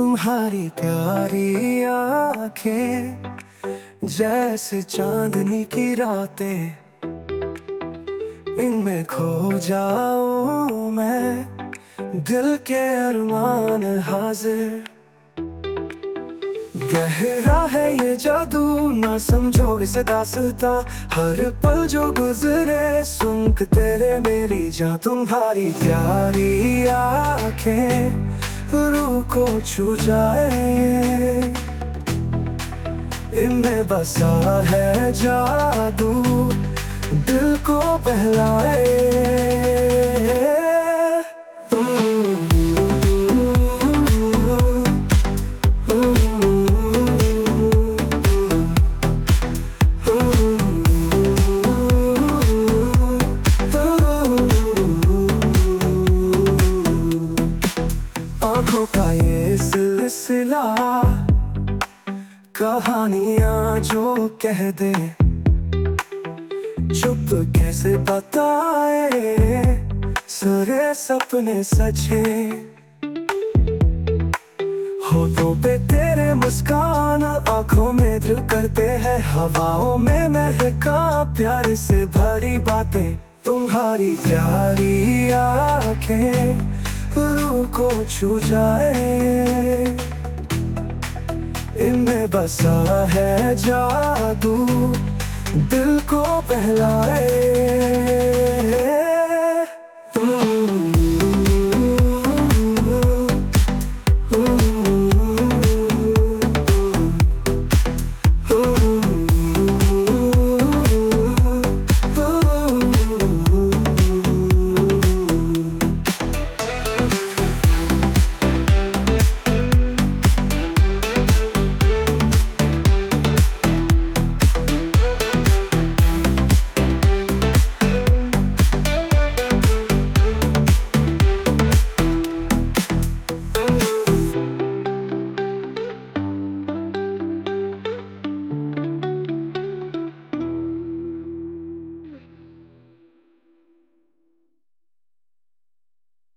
तुम्हारी प्यारी आंखें जैसे चांदनी की रातें, इनमें खो जाऊं मैं, दिल के अरमान हाजिर। गहरा है ये जादू, ना समझो इसे दास्तां, हर पल जो गुजरे सुन के तेरे मेरी जान। तुम्हारी प्यारी आंखें रूह को छू जाए, इनमें बसा है जादू, दिल को बहलाए। आँखों का ये सिलसिला, कहानियाँ जो कह दे, चुप कैसे बताए सारे सपने सचे। होठों पे तेरे मुस्कान, आँखों में दिल करते हैं, हवाओं में महका प्यार से भरी बातें। तुम्हारी प्यारी आँखें रूह को छू जाए, इनमें बसा है जादू, दिल को बहलाए।